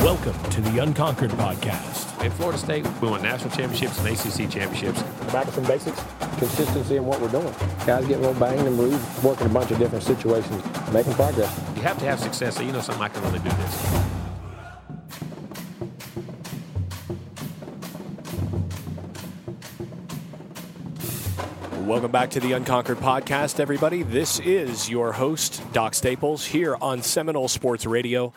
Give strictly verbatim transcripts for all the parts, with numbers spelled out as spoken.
Welcome to the Unconquered Podcast. In Florida State, we won national championships and A C C championships. Back to some basics, consistency in what we're doing. Guys getting a little banged and bruised, working a bunch of different situations, making progress. You have to have success so you know something I can really do this. Welcome back to the Unconquered Podcast, everybody. This is your host, Doc Staples, here on Seminole Sports Radio.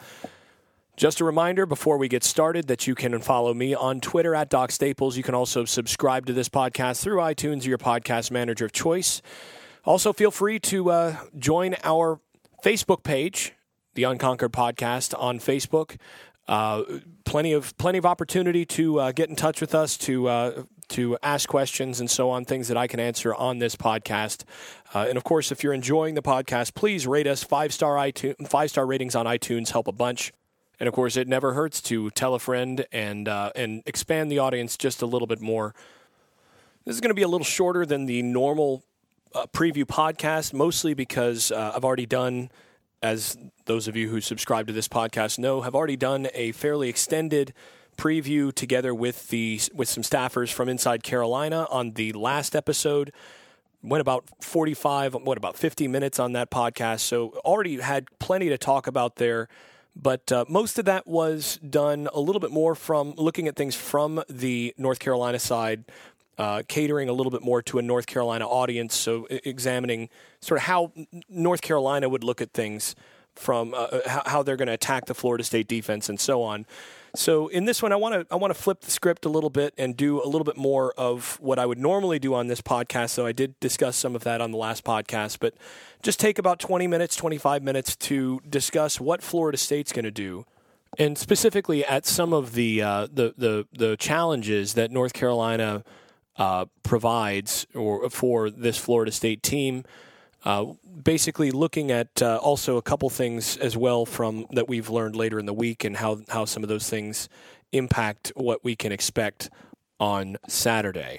Just a reminder before we get started that you can follow me on Twitter at Doc Staples. You can also subscribe to this podcast through iTunes or your podcast manager of choice. Also, feel free to uh, join our Facebook page, the Unconquered Podcast, on Facebook. Uh, plenty of plenty of opportunity to uh, get in touch with us, to uh, to ask questions and so on, things that I can answer on this podcast. Uh, and of course, if you're enjoying the podcast, please rate us. Five-star iTunes, five-star ratings on iTunes help a bunch. And, of course, it never hurts to tell a friend and uh, and expand the audience just a little bit more. This is going to be a little shorter than the normal uh, preview podcast, mostly because uh, I've already done, as those of you who subscribe to this podcast know, have already done a fairly extended preview together with the with some staffers from Inside Carolina on the last episode. Went about forty-five, what, about fifty minutes on that podcast, so already had plenty to talk about there. But uh, most of that was done a little bit more from looking at things from the North Carolina side, uh, catering a little bit more to a North Carolina audience, so examining sort of how North Carolina would look at things from uh, how, how they're going to attack the Florida State defense and so on. So in this one, I want to I want to flip the script a little bit and do a little bit more of what I would normally do on this podcast. So I did discuss some of that on the last podcast, but just take about twenty minutes, twenty-five minutes to discuss what Florida State's going to do, and specifically at some of the uh, the, the the challenges that North Carolina uh, provides or for this Florida State team. Uh, basically looking at uh, also a couple things as well from that we've learned later in the week and how, how some of those things impact what we can expect on Saturday.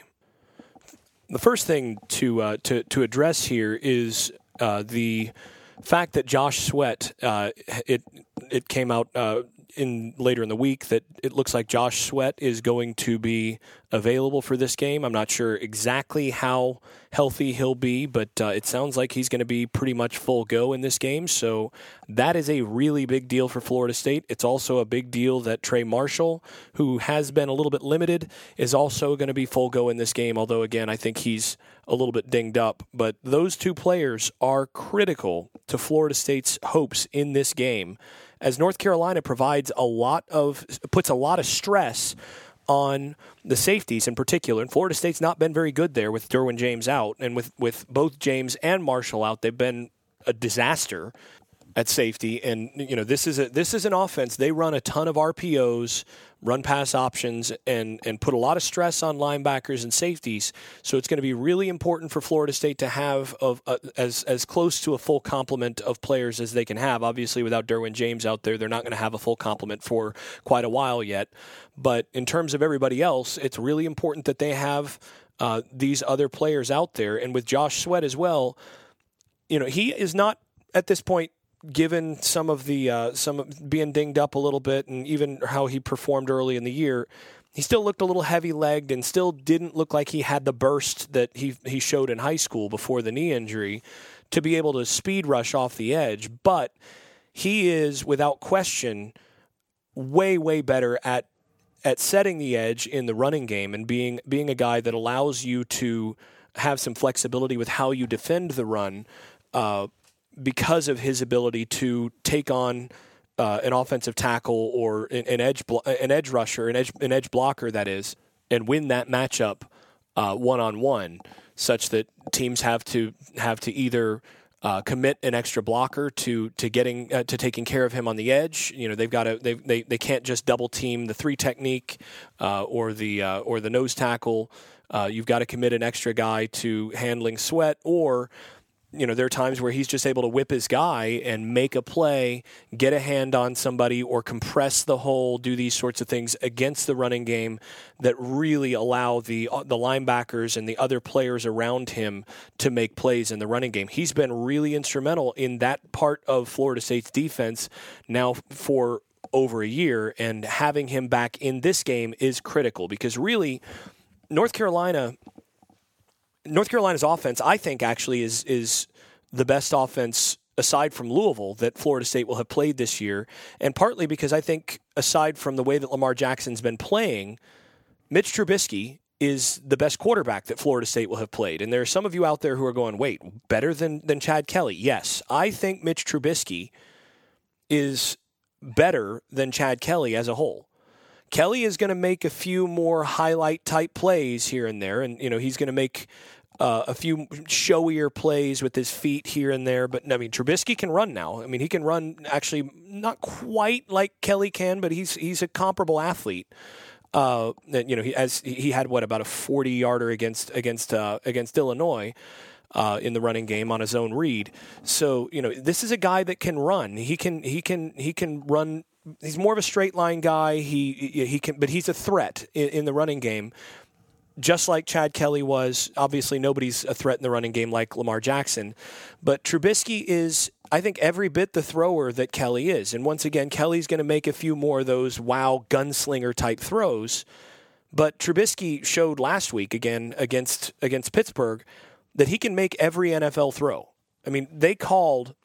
The first thing to uh, to, to address here is uh, the fact that Josh Sweat, uh, it it came out uh, in later in the week that it looks like Josh Sweat is going to be available for this game. I'm not sure exactly how healthy he'll be, but uh, it sounds like he's going to be pretty much full go in this game. So that is a really big deal for Florida State. It's also a big deal that Trey Marshall, who has been a little bit limited, is also going to be full go in this game, although, again, I think he's a little bit dinged up. But those two players are critical to Florida State's hopes in this game, as North Carolina provides a lot of, puts a lot of stress on the safeties in particular. And Florida State's not been very good there with Derwin James out. And with, with both James and Marshall out, they've been a disaster at safety. And, you know, this is a this is an offense. They run a ton of R P Os, run pass options, and and put a lot of stress on linebackers and safeties. So it's going to be really important for Florida State to have of uh, as as close to a full complement of players as they can have. Obviously, without Derwin James out there, they're not going to have a full complement for quite a while yet. But in terms of everybody else, it's really important that they have uh, these other players out there. And with Josh Sweat as well, you know, he is not at this point, given some of the uh, some being dinged up a little bit, and even how he performed early in the year, he still looked a little heavy-legged and still didn't look like he had the burst that he he showed in high school before the knee injury to be able to speed rush off the edge. But he is, without question, way, way better at at setting the edge in the running game and being being a guy that allows you to have some flexibility with how you defend the run, uh, because of his ability to take on uh, an offensive tackle or an, an edge blo- an edge rusher, an edge an edge blocker, that is, and win that matchup uh, one-on-one, such that teams have to have to either uh, commit an extra blocker to to getting uh, to taking care of him on the edge. You know, they've got to they they they can't just double team the three technique uh, or the uh, or the nose tackle. Uh, you've got to commit an extra guy to handling Sweat, or you know, there are times where he's just able to whip his guy and make a play, get a hand on somebody, or compress the hole, do these sorts of things against the running game that really allow the the linebackers and the other players around him to make plays in the running game. He's been really instrumental in that part of Florida State's defense now for over a year, and having him back in this game is critical because really North Carolina North Carolina's offense, I think, actually is is the best offense aside from Louisville that Florida State will have played this year, and partly because I think aside from the way that Lamar Jackson's been playing, Mitch Trubisky is the best quarterback that Florida State will have played. And there are some of you out there who are going, wait, better than, than Chad Kelly? Yes, I think Mitch Trubisky is better than Chad Kelly as a whole. Kelly is going to make a few more highlight-type plays here and there, and you know he's going to make uh, a few showier plays with his feet here and there. But I mean, Trubisky can run now. I mean, he can run actually not quite like Kelly can, but he's he's a comparable athlete. Uh, you know, he as he had what about a forty-yarder against against uh, against Illinois. Uh, in the running game on his own read. So, you know, this is a guy that can run. He can he can he can run. He's more of a straight line guy. He he can but he's a threat in, in the running game. Just like Chad Kelly was. Obviously nobody's a threat in the running game like Lamar Jackson. But Trubisky is, I think, every bit the thrower that Kelly is. And once again, Kelly's going to make a few more of those wow gunslinger type throws. But Trubisky showed last week again against against Pittsburgh that he can make every N F L throw. I mean, they called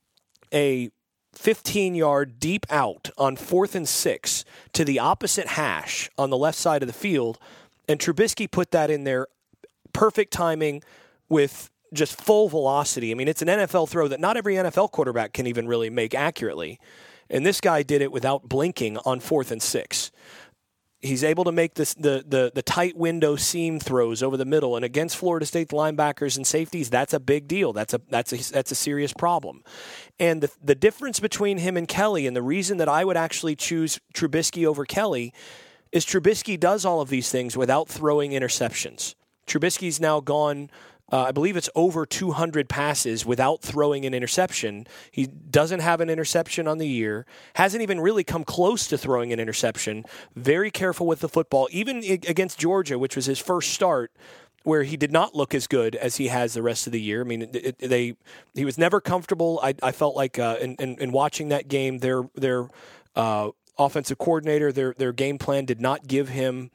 a fifteen-yard deep out on fourth and six to the opposite hash on the left side of the field, and Trubisky put that in there, perfect timing with just full velocity. I mean, it's an N F L throw that not every N F L quarterback can even really make accurately, and this guy did it without blinking on fourth and six. He's able to make this, the, the the tight window seam throws over the middle, and against Florida State linebackers and safeties, that's a big deal. That's a that's a that's a serious problem. And the the difference between him and Kelly, and the reason that I would actually choose Trubisky over Kelly, is Trubisky does all of these things without throwing interceptions. Trubisky's now gone. Uh, I believe it's over two hundred passes without throwing an interception. He doesn't have an interception on the year. Hasn't even really come close to throwing an interception. Very careful with the football. Even against Georgia, which was his first start, where he did not look as good as he has the rest of the year. I mean, it, it, they he was never comfortable. I, I felt like uh, in, in, in watching that game, their their uh, offensive coordinator, their their game plan did not give him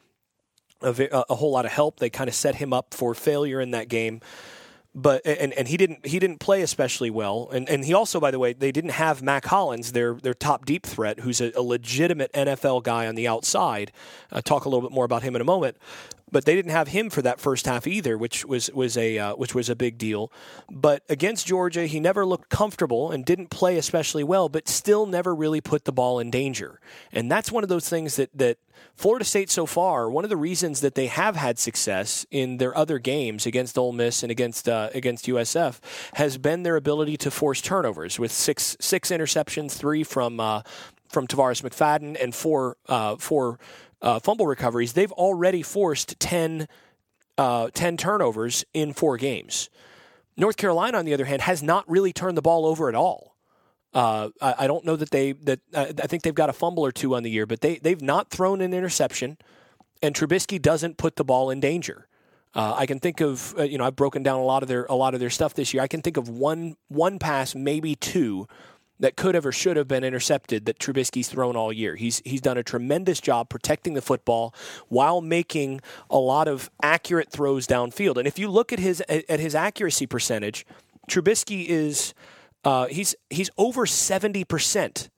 A, a whole lot of help. They kind of set him up for failure in that game, but and, and he didn't he didn't play especially well. And and he also, by the way, they didn't have Mac Hollins, their their top deep threat, who's a, a legitimate N F L guy on the outside. I'll talk a little bit more about him in a moment. But they didn't have him for that first half either, which was was a uh, which was a big deal. But against Georgia, he never looked comfortable and didn't play especially well, but still never really put the ball in danger. And that's one of those things that that Florida State so far, one of the reasons that they have had success in their other games against Ole Miss and against uh, against U S F has been their ability to force turnovers with six six interceptions, three from uh, from Tavares McFadden and four uh, four. Uh, fumble recoveries. They've already forced ten, uh, ten turnovers in four games. North Carolina, on the other hand, has not really turned the ball over at all. Uh, I, I don't know that they that uh, I think they've got a fumble or two on the year, but they they've not thrown an interception, and Trubisky doesn't put the ball in danger. Uh, I can think of uh, you know I've broken down a lot of their a lot of their stuff this year. I can think of one one pass, maybe two, that could have or should have been intercepted that Trubisky's thrown all year. He's he's done a tremendous job protecting the football while making a lot of accurate throws downfield. And if you look at his at his accuracy percentage, Trubisky is uh, he's he's over seventy percent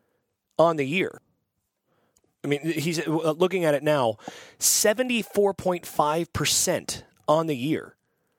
on the year. I mean, he's looking at it now, seventy-four point five percent on the year,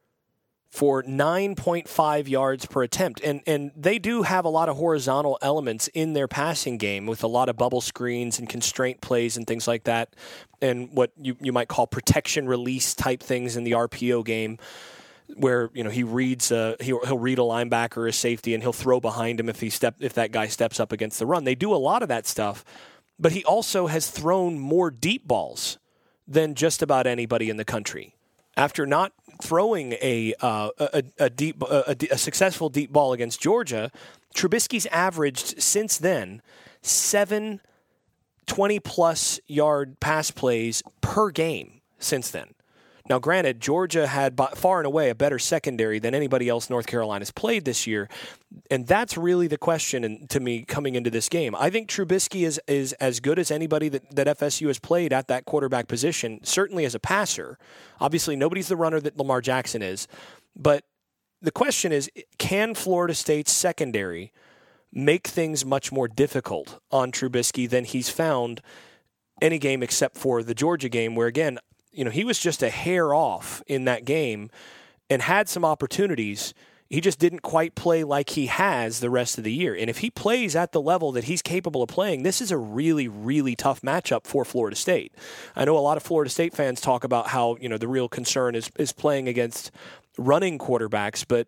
for nine point five yards per attempt. And and they do have a lot of horizontal elements in their passing game with a lot of bubble screens and constraint plays and things like that, and what you, you might call protection release type things in the R P O game, where you know he reads uh, he'll, he'll read a linebacker or a safety and he'll throw behind him if he step if that guy steps up against the run. They do a lot of that stuff, but he also has thrown more deep balls than just about anybody in the country. After not throwing a uh, a, a deep a, a successful deep ball against Georgia, Trubisky's averaged since then seven twenty-plus yard pass plays per game since then. Now, granted, Georgia had by far and away a better secondary than anybody else North Carolina's played this year, and that's really the question in, to me coming into this game. I think Trubisky is is as good as anybody that, that F S U has played at that quarterback position, certainly as a passer. Obviously, nobody's the runner that Lamar Jackson is, but the question is, can Florida State's secondary make things much more difficult on Trubisky than he's found any game except for the Georgia game, where, again, you know, he was just a hair off in that game and had some opportunities. He just didn't quite play like he has the rest of the year. And if he plays at the level that he's capable of playing, this is a really, really tough matchup for Florida State. I know a lot of Florida State fans talk about how, you know, the real concern is is playing against running quarterbacks, but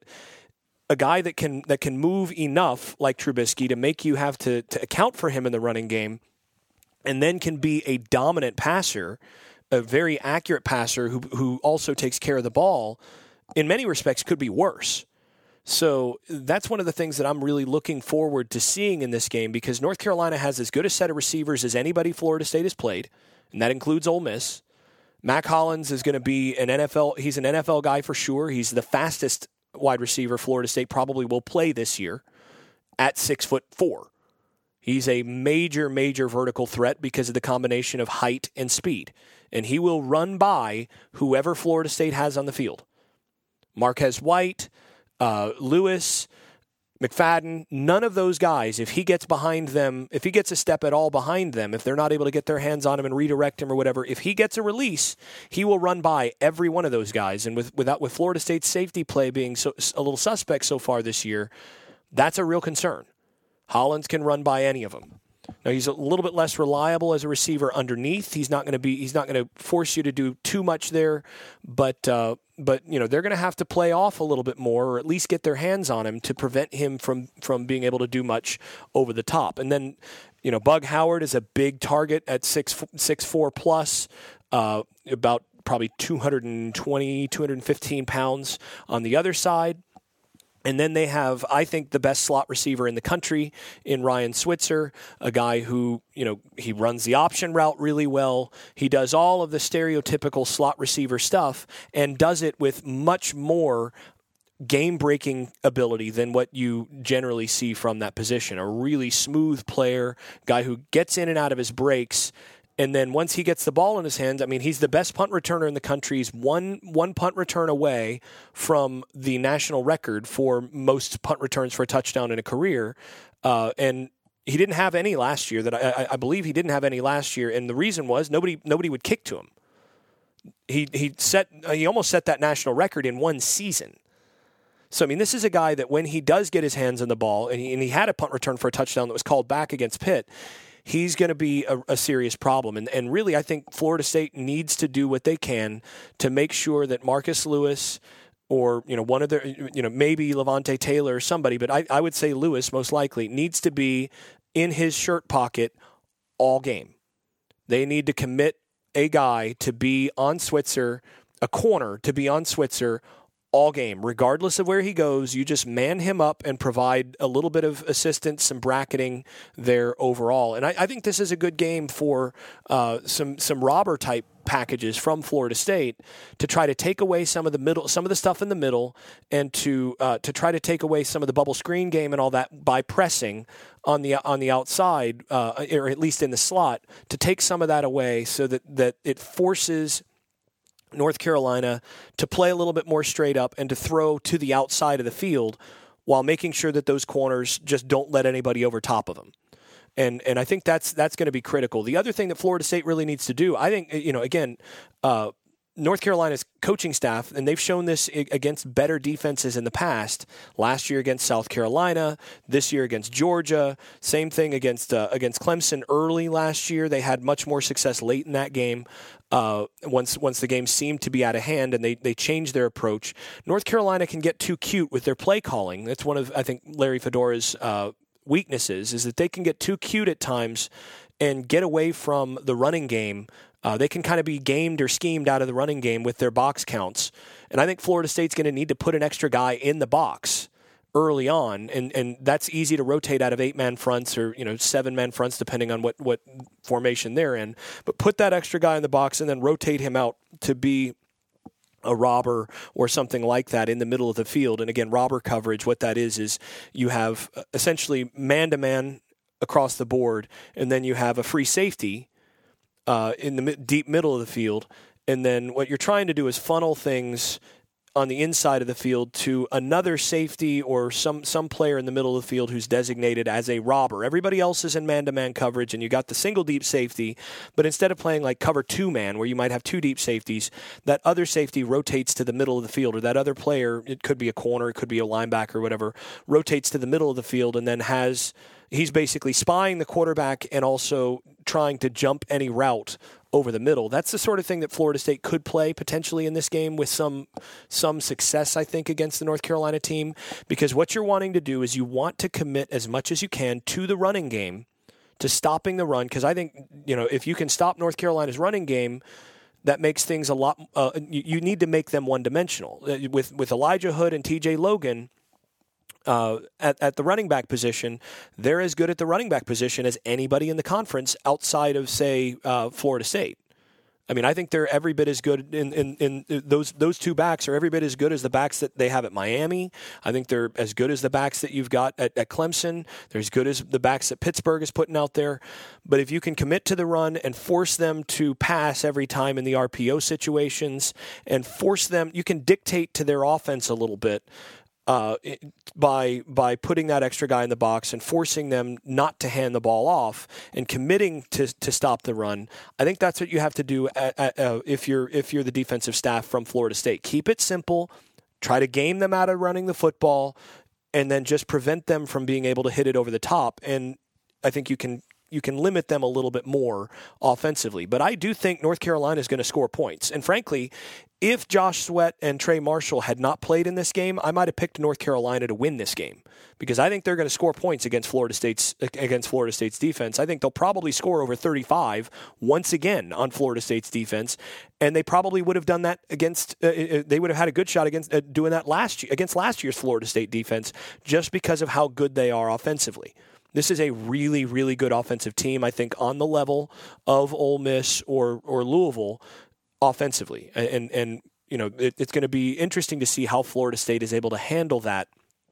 a guy that can that can move enough like Trubisky to make you have to, to account for him in the running game, and then can be a dominant passer, a very accurate passer who who also takes care of the ball, in many respects could be worse. So that's one of the things that I'm really looking forward to seeing in this game, because North Carolina has as good a set of receivers as anybody Florida State has played, and that includes Ole Miss. Mac Hollins is going to be an N F L, he's an N F L guy for sure. He's the fastest wide receiver Florida State probably will play this year at six foot four. He's a major, major vertical threat because of the combination of height and speed. And he will run by whoever Florida State has on the field. Marquez White, uh, Lewis, McFadden, none of those guys, if he gets behind them, if he gets a step at all behind them, if they're not able to get their hands on him and redirect him or whatever, if he gets a release, he will run by every one of those guys. And with without with Florida State's safety play being so, a little suspect so far this year, that's a real concern. Hollins can run by any of them. Now, he's a little bit less reliable as a receiver underneath. He's not going to be. He's not going to force you to do too much there, but uh, but you know they're going to have to play off a little bit more, or at least get their hands on him to prevent him from from being able to do much over the top. And then, you know, Bug Howard is a big target at six six four plus, uh, about probably two twenty, two fifteen pounds on the other side. And then they have, I think, the best slot receiver in the country in Ryan Switzer, a guy who, you know, he runs the option route really well. He does all of the stereotypical slot receiver stuff and does it with much more game-breaking ability than what you generally see from that position. A really smooth player, guy who gets in and out of his breaks. And then once he gets the ball in his hands, I mean, he's the best punt returner in the country. He's one one punt return away from the national record for most punt returns for a touchdown in a career. Uh, and he didn't have any last year. That I, I believe he didn't have any last year. And the reason was nobody nobody would kick to him. He he set he almost set that national record in one season. So, I mean, this is a guy that when he does get his hands on the ball, and he, and he had a punt return for a touchdown that was called back against Pitt, he's going to be a, a serious problem. And, and really, I think Florida State needs to do what they can to make sure that Marcus Lewis or, you know, one of their, you know, maybe Levante Taylor or somebody, but I, I would say Lewis most likely needs to be in his shirt pocket all game. They need to commit a guy to be on Switzer, a corner to be on Switzer all game, regardless of where he goes. You just man him up and provide a little bit of assistance, some bracketing there overall. And I, I think this is a good game for uh, some some robber type packages from Florida State to try to take away some of the middle, some of the stuff in the middle, and to uh, to try to take away some of the bubble screen game and all that by pressing on the on the outside, uh, or at least in the slot, to take some of that away so that that it forces North Carolina to play a little bit more straight up and to throw to the outside of the field while making sure that those corners just don't let anybody over top of them. And and I think that's that's going to be critical. The other thing that Florida State really needs to do, I think, you know, again, uh, North Carolina's coaching staff, and they've shown this against better defenses in the past. Last year against South Carolina, this year against Georgia, same thing against uh, against Clemson early last year. They had much more success late in that game. Uh, once once the game seemed to be out of hand and they, they changed their approach. North Carolina can get too cute with their play calling. That's one of, I think, Larry Fedora's uh, weaknesses, is that they can get too cute at times and get away from the running game. Uh, they can kind of be gamed or schemed out of the running game with their box counts. And I think Florida State's going to need to put an extra guy in the box early on, and, and that's easy to rotate out of eight-man fronts or, you know, seven-man fronts, depending on what, what formation they're in. But put that extra guy in the box and then rotate him out to be a robber or something like that in the middle of the field. And again, robber coverage, what that is, is you have essentially man-to-man across the board, and then you have a free safety uh, in the mi- deep middle of the field. And then what you're trying to do is funnel things on the inside of the field to another safety or some, some player in the middle of the field who's designated as a robber. Everybody else is in man-to-man coverage, and you got the single deep safety, but instead of playing like cover two-man where you might have two deep safeties, that other safety rotates to the middle of the field, or that other player, it could be a corner, it could be a linebacker, whatever, rotates to the middle of the field and then has he's basically spying the quarterback and also trying to jump any route over the middle. That's the sort of thing that Florida State could play potentially in this game with some some success, I think, against the North Carolina team, because what you're wanting to do is you want to commit as much as you can to the running game, to stopping the run, because I think, you know, if you can stop North Carolina's running game, that makes things a lot uh, you, you need to make them one-dimensional. With, with Elijah Hood and T J Logan, Uh, at, at the running back position, they're as good at the running back position as anybody in the conference outside of, say, uh, Florida State. I mean, I think they're every bit as good in, in, in those those two backs are every bit as good as the backs that they have at Miami. I think they're as good as the backs that you've got at, at Clemson. They're as good as the backs that Pittsburgh is putting out there. But if you can commit to the run and force them to pass every time in the R P O situations and force them, you can dictate to their offense a little bit. Uh, by by putting that extra guy in the box and forcing them not to hand the ball off and committing to to stop the run, I think that's what you have to do at, at, uh, if you're if you're the defensive staff from Florida State. Keep it simple, try to game them out of running the football, and then just prevent them from being able to hit it over the top. And I think you can you can limit them a little bit more offensively. But I do think North Carolina is going to score points. And frankly, if Josh Sweat and Trey Marshall had not played in this game, I might have picked North Carolina to win this game, because I think they're going to score points against Florida State's against Florida State's defense. I think they'll probably score over thirty-five once again on Florida State's defense, and they probably would have done that against. Uh, they would have had a good shot against uh, doing that last year against last year's Florida State defense, just because of how good they are offensively. This is a really, really good offensive team, I think, on the level of Ole Miss or or Louisville offensively. And, and, and you know, it, it's going to be interesting to see how Florida State is able to handle that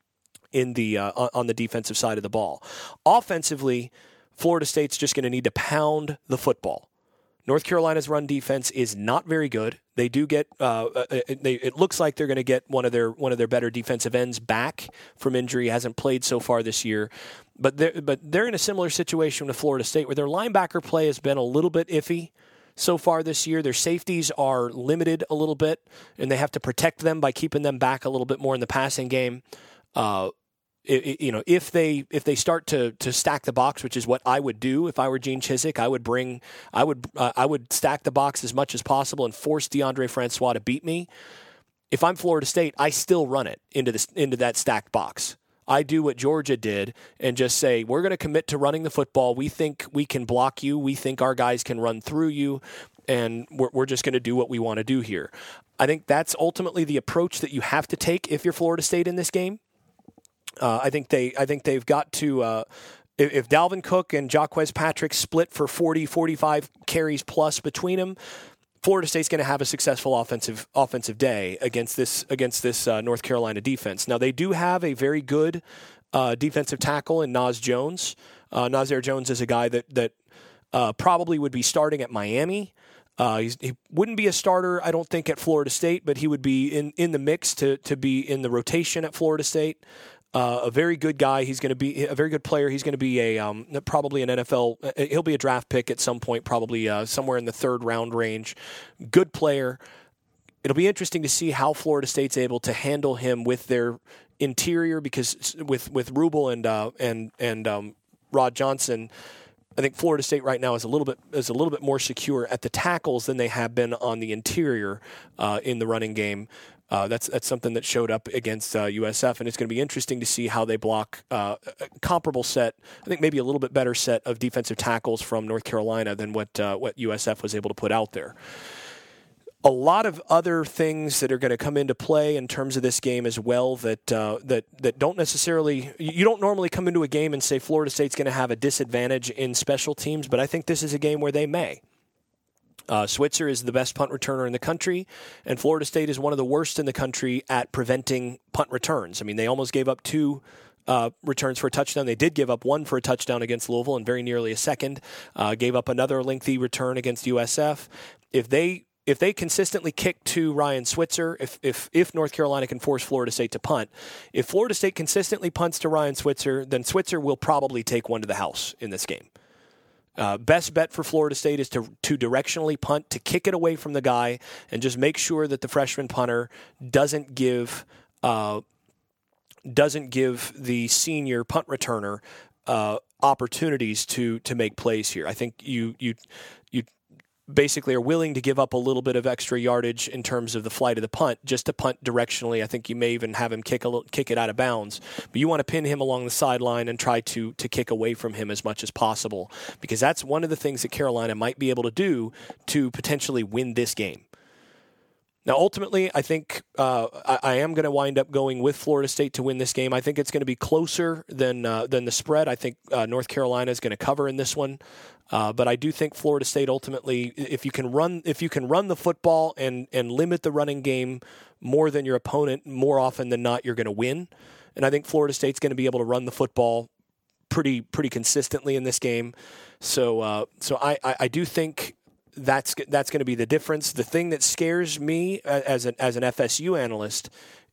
in the uh, on the defensive side of the ball. Offensively, Florida State's just going to need to pound the football. North Carolina's run defense is not very good. They do get. Uh, they, it looks like they're going to get one of their one of their better defensive ends back from injury. Hasn't played so far this year, but they're but they're in a similar situation with Florida State, where their linebacker play has been a little bit iffy so far this year. Their safeties are limited a little bit, and they have to protect them by keeping them back a little bit more in the passing game. Uh, It, it, you know, if they if they start to to stack the box, which is what I would do if I were Gene Chizik, I would bring I would uh, I would stack the box as much as possible and force DeAndre Francois to beat me. If I'm Florida State, I still run it into this into that stacked box. I do what Georgia did and just say, we're going to commit to running the football. We think we can block you. We think our guys can run through you, and we're, we're just going to do what we want to do here. I think that's ultimately the approach that you have to take if you're Florida State in this game. Uh, I think they. I think they've got to. Uh, if, if Dalvin Cook and Jaquez Patrick split for forty, forty-five carries plus between them, Florida State's going to have a successful offensive offensive day against this against this uh, North Carolina defense. Now they do have a very good uh, defensive tackle in Naz Jones. Uh, Nazir Jones is a guy that that uh, probably would be starting at Miami. Uh, he's, he wouldn't be a starter, I don't think, at Florida State, but he would be in, in the mix to to be in the rotation at Florida State. Uh, a very good guy. He's going to be a very good player. He's going to be a um, probably an N F L. He'll be a draft pick at some point, probably uh, somewhere in the third round range. Good player. It'll be interesting to see how Florida State's able to handle him with their interior, because with with Rubel and uh, and and um, Rod Johnson, I think Florida State right now is a little bit is a little bit more secure at the tackles than they have been on the interior uh, in the running game. Uh, that's that's something that showed up against uh, U S F, and it's going to be interesting to see how they block uh, a comparable set. I think maybe a little bit better set of defensive tackles from North Carolina than what uh, what U S F was able to put out there. A lot of other things that are going to come into play in terms of this game as well that uh, that that don't necessarily you don't normally come into a game and say Florida State's going to have a disadvantage in special teams, but I think this is a game where they may. Uh, Switzer is the best punt returner in the country, and Florida State is one of the worst in the country at preventing punt returns. I mean, they almost gave up two uh, returns for a touchdown. They did give up one for a touchdown against Louisville and very nearly a second. Uh, gave up another lengthy return against U S F. If they if they consistently kick to Ryan Switzer, if if if North Carolina can force Florida State to punt, if Florida State consistently punts to Ryan Switzer, then Switzer will probably take one to the house in this game. Uh, best bet for Florida State is to to directionally punt, to kick it away from the guy, and just make sure that the freshman punter doesn't give uh, doesn't give the senior punt returner uh, opportunities to to make plays here. I think you you you basically are willing to give up a little bit of extra yardage in terms of the flight of the punt just to punt directionally. I think you may even have him kick a little, kick it out of bounds, but you want to pin him along the sideline and try to to kick away from him as much as possible, because that's one of the things that Carolina might be able to do to potentially win this game. Now, ultimately, I think uh, I, I am going to wind up going with Florida State to win this game. I think it's going to be closer than uh, than the spread. I think uh, North Carolina is going to cover in this one, uh, but I do think Florida State ultimately, if you can run, if you can run the football and and limit the running game more than your opponent, more often than not, you're going to win. And I think Florida State's going to be able to run the football pretty pretty consistently in this game. So uh, so I, I I do think that's that's going to be the difference. The thing that scares me as an as an F S U analyst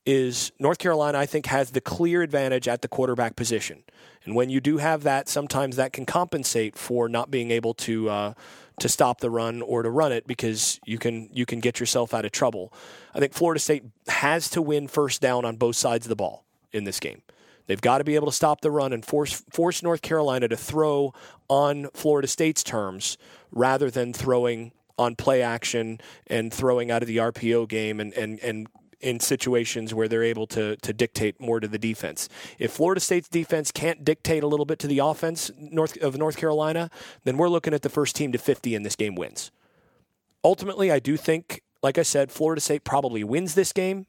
is North Carolina, I think, has the clear advantage at the quarterback position. And when you do have that, sometimes that can compensate for not being able to uh, to stop the run or to run it, because you can you can get yourself out of trouble. I think Florida State has to win first down on both sides of the ball in this game. They've got to be able to stop the run and force force North Carolina to throw on Florida State's terms rather than throwing on play action and throwing out of the R P O game and, and, and in situations where they're able to to dictate more to the defense. If Florida State's defense can't dictate a little bit to the offense North of North Carolina, then we're looking at the first team to fifty in this game wins. Ultimately, I do think, like I said, Florida State probably wins this game.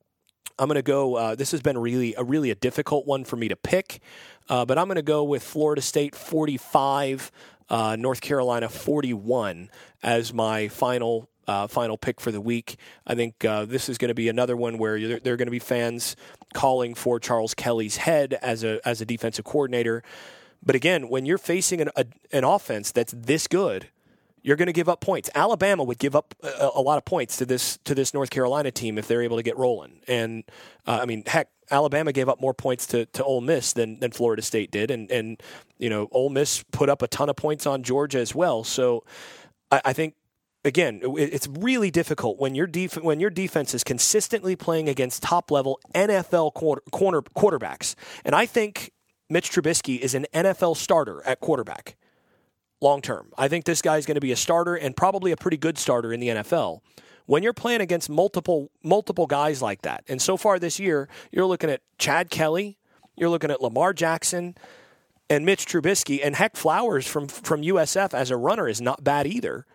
I'm going to go, uh, this has been really a really a difficult one for me to pick, uh, but I'm going to go with Florida State forty-five, uh, North Carolina forty-one as my final uh, final pick for the week. I think uh, this is going to be another one where there, there are going to be fans calling for Charles Kelly's head as a as a defensive coordinator. But again, when you're facing an, a, an offense that's this good, you're going to give up points. Alabama would give up a, a lot of points to this to this North Carolina team if they're able to get rolling. And uh, I mean, heck, Alabama gave up more points to, to Ole Miss than, than Florida State did, and and you know, Ole Miss put up a ton of points on Georgia as well. So I, I think again, it, it's really difficult when your def- when your defense is consistently playing against top level N F L quarter, corner quarterbacks. And I think Mitch Trubisky is an N F L starter at quarterback. Long term, I think this guy is going to be a starter and probably a pretty good starter in the N F L. When you're playing against multiple multiple guys like that, and so far this year, you're looking at Chad Kelly, you're looking at Lamar Jackson, and Mitch Trubisky, and heck, Flowers from from U S F as a runner is not bad either.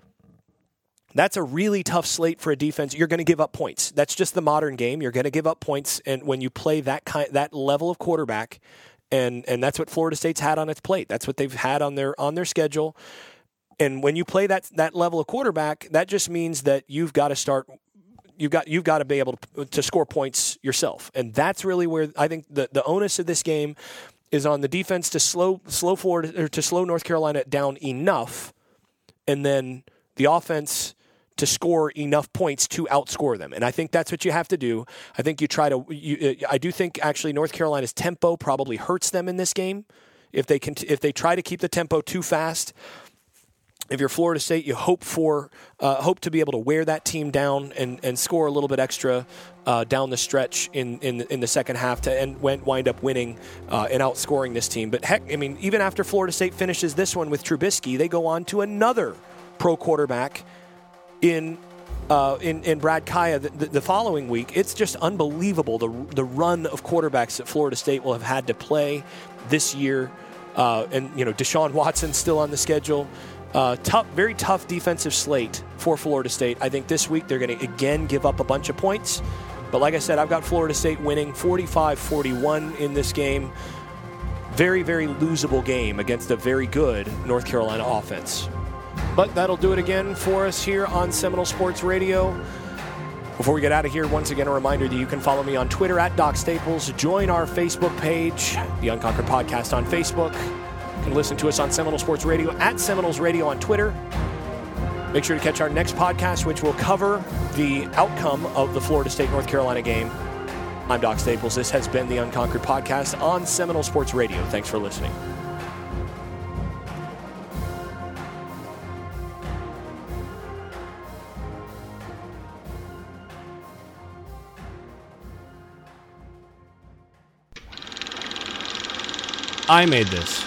That's a really tough slate for a defense. You're going to give up points. That's just the modern game. You're going to give up points, and when you play that kind that level of quarterback. And and that's what Florida State's had on its plate. That's what they've had on their on their schedule. And when you play that that level of quarterback, that just means that you've got to start. You've got you've got to be able to, to score points yourself. And that's really where I think the, the onus of this game is on the defense to slow slow Florida or to slow North Carolina down enough, and then the offense to score enough points to outscore them. And I think that's what you have to do. I think you try to you, I do think actually North Carolina's tempo probably hurts them in this game. If they can if they try to keep the tempo too fast, if you're Florida State, you hope for uh, hope to be able to wear that team down and, and score a little bit extra uh, down the stretch in, in in the second half to and wind up winning uh, and outscoring this team. But heck, I mean, even after Florida State finishes this one with Trubisky, they go on to another pro quarterback in uh, in in Brad Kaya the, the, the following week. It's just unbelievable the the run of quarterbacks that Florida State will have had to play this year. Uh, and you know, Deshaun Watson's still on the schedule. Uh, tough, very tough defensive slate for Florida State. I think this week they're going to again give up a bunch of points. But like I said, I've got Florida State winning forty-five forty-one in this game. Very, very losable game against a very good North Carolina offense. But that'll do it again for us here on Seminole Sports Radio. Before we get out of here, once again, a reminder that you can follow me on Twitter at Doc Staples. Join our Facebook page, the Unconquered Podcast on Facebook. You can listen to us on Seminole Sports Radio at Seminoles Radio on Twitter. Make sure to catch our next podcast, which will cover the outcome of the Florida State-North Carolina game. I'm Doc Staples. This has been the Unconquered Podcast on Seminole Sports Radio. Thanks for listening. I made this.